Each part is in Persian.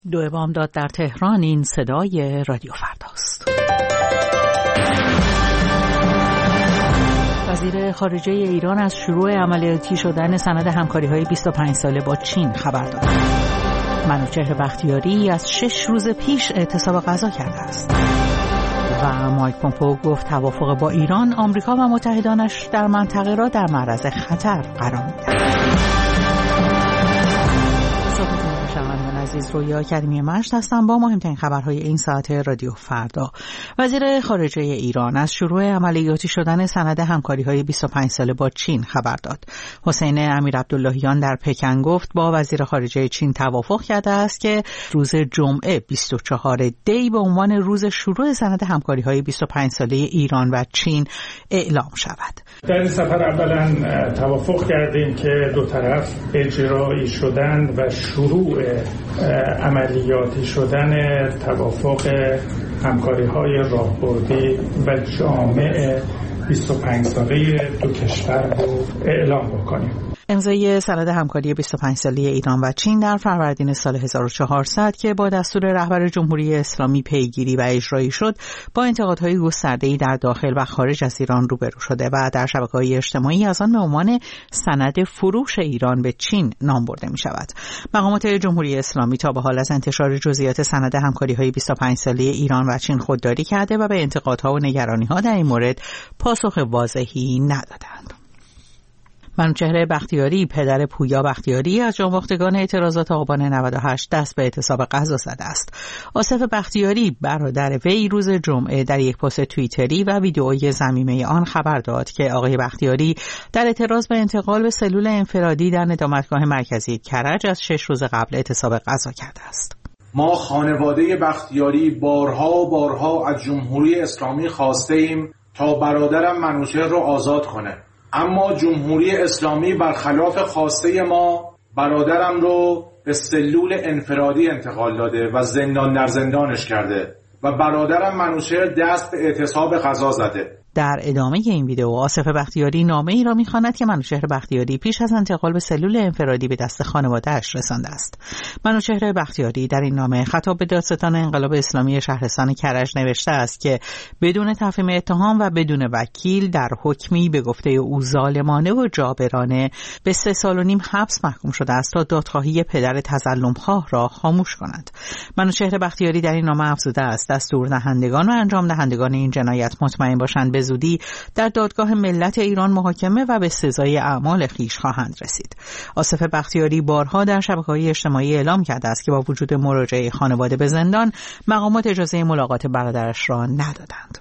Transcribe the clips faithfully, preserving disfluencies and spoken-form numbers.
دو بامداد در تهران. این صدای رادیو فرداست. وزیر خارجه ایران از شروع عملیاتی شدن سند همکاری‌های بیست و پنج ساله با چین خبر داد. منوچهر بختیاری از شش روز پیش اعتصاب غذا کرده است. و مایک پومپئو گفت توافق با ایران، آمریکا و متحدانش در منطقه را در معرض خطر قرار می‌دهد. عزیز، رویا کریمی مشت هستم با مهمترین خبرهای این ساعت رادیو فردا. وزیر خارجه ایران از شروع عملیاتی شدن سند همکاری‌های بیست و پنج ساله با چین خبر داد. حسین امیرعبداللهیان در پکن گفت با وزیر خارجه چین توافق کرده است که روز جمعه بیست و چهارم دی به عنوان روز شروع سند همکاری‌های بیست و پنج ساله ایران و چین اعلام شود. در این سفر اولا توافق کردیم که دو طرف اجرایی شدن و شروع عملیاتی شدن توافق همکاری‌های راهبردی و جامع بیست و پنج ساله دو کشور رو اعلام بکنیم. امضای سند همکاری بیست و پنج ساله ایران و چین در فروردین سال هزار و چهارصد که با دستور رهبر جمهوری اسلامی پیگیری و اجرایی شد، با انتقادهای گسترده‌ای در داخل و خارج از ایران روبرو شده و در شبکه‌های اجتماعی از آن به عنوان سند فروش ایران به چین نام برده می‌شود. مقامات جمهوری اسلامی تا به حال از انتشار جزئیات سند همکاری‌های بیست و پنج ساله ایران و چین خودداری کرده و به انتقادها و نگرانی‌ها در این مورد پاسخ واضحی ندادند. منوچهر بختیاری، پدر پویا بختیاری، از جانباختگان اعتراضات آبان نود و هشت دست به اعتصاب غذا زده است. آصف بختیاری، برادر وی، روز جمعه در یک پست توییتری و ویدئوی ضمیمه آن خبر داد که آقای بختیاری در اعتراض به انتقال به سلول انفرادی در ندامتگاه مرکزی کرج از شش روز قبل اعتصاب غذا کرده است. ما خانواده بختیاری بارها و بارها از جمهوری اسلامی خواسته ایم تا برادرم منوچهر را آزاد کنه، اما جمهوری اسلامی برخلاف خواسته ما برادرم رو به سلول انفرادی انتقال داده و زندان در زندانش کرده و برادرم منوچهر دست به اعتصاب غذا زده. در ادامه این ویدئو آصف بختیاری نامه ای را می‌خواند که منوچهر بختیاری پیش از انتقال به سلول انفرادی به دست خانواده‌اش رسانده است. منوچهر بختیاری در این نامه خطاب به دادستان انقلاب اسلامی شهرستان کرج نوشته است که بدون تفهیم اتهام و بدون وکیل در حکمی به گفته او ظالمانه و جابرانه به سه سال و نیم حبس محکوم شده است تا دادخواهی پدر تظلمخواه را خاموش کند. منوچهر بختیاری در این نامه افزوده است دستور دهندگان و انجام دهندگان این جنایت مطمئن باشند به زودی در دادگاه ملت ایران محاکمه و به سزای اعمال خویش خواهند رسید. آصف بختیاری بارها در شبکه‌های اجتماعی اعلام کرده است که با وجود مراجعه خانواده به زندان، مقامات اجازه ملاقات برادرش را ندادند.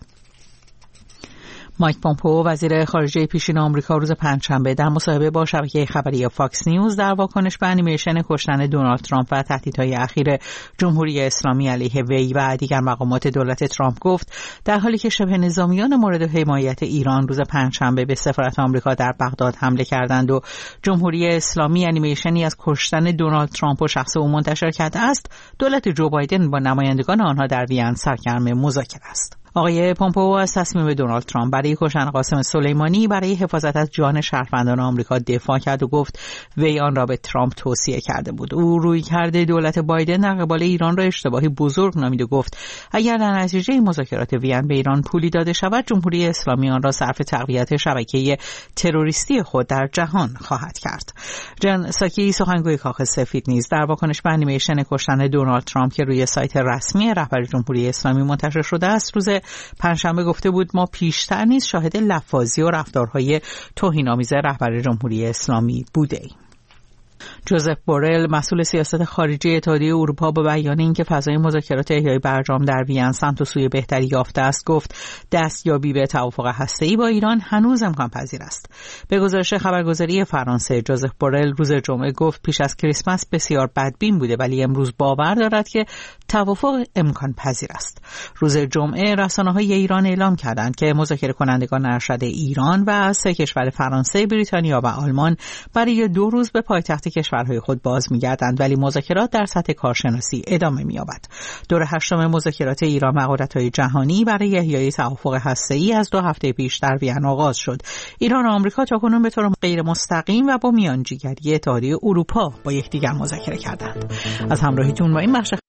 مایک پومپئو، وزیر خارجه پیشین آمریکا، روز پنجشنبه در مصاحبه با شبکه خبری فاکس نیوز در واکنش به انیمیشن کشتن دونالد ترامپ و تهدیدهای اخیر جمهوری اسلامی علیه وی و دیگر مقامات دولت ترامپ گفت در حالی که شبه نظامیان مورد حمایت ایران روز پنجشنبه به سفارت آمریکا در بغداد حمله کردند و جمهوری اسلامی انیمیشنی از کشتن دونالد ترامپ و شخص او منتشر کرده است، دولت جو بایدن با نمایندگان آنها در وین سرگرم مذاکره است. آقای پومپئو از تصمیم دونالد ترامپ برای کشتن قاسم سلیمانی برای حفاظت از جان شهروندان آمریکا دفاع کرد و گفت وی آن را به ترامپ توصیه کرده بود. او رویکرد دولت بایدن در قبال ایران را اشتباهی بزرگ نامید و گفت اگر در نتیجه مذاکرات وین به ایران پولی داده شود، جمهوری اسلامی آن را صرف تقویت شبکه تروریستی خود در جهان خواهد کرد. جن ساکی، سخنگوی کاخ سفید، نیز در واکنش به انیمیشن کشتن دونالد ترامپ که روی سایت رسمی رهبر جمهوری اسلامی منتشر شده است، روز پنجشنبه گفته بود ما پیشتر نیز شاهد لفاظی و رفتارهای توهین‌آمیز رهبر جمهوری اسلامی بوده‌ایم. جوزف بورل، مسئول سیاست خارجی اتحادیه اروپا، با بیان اینکه فضای مذاکرات احیای برجام در وین سمت و سوی بهتری یافته است، گفت دستیابی به توافق هسته‌ای با ایران هنوز امکان پذیر است. به گزارش خبرگزاری فرانسه، جوزف بورل روز جمعه گفت پیش از کریسمس بسیار بدبین بوده ولی امروز باور دارد که توافق امکان پذیر است. روز جمعه رسانه‌های ایران اعلام کردند که مذاکره کنندگان ارشد ایران و سه کشور فرانسه، بریتانیا و آلمان برای دو روز به پایتخت کشورهای خود باز می‌گردند، ولی مذاکرات در سطح کارشناسی ادامه می‌یابد. دور هشتم مذاکرات ایران مهارت‌های جهانی برای احیای توافق هسته‌ای از دو هفته پیش در وین آغاز شد. ایران و آمریکا تاکنون به طور غیر مستقیم و با میانجیگری اتحادیه اروپا با یکدیگر مذاکره کردند. از همراهیتون با این بخش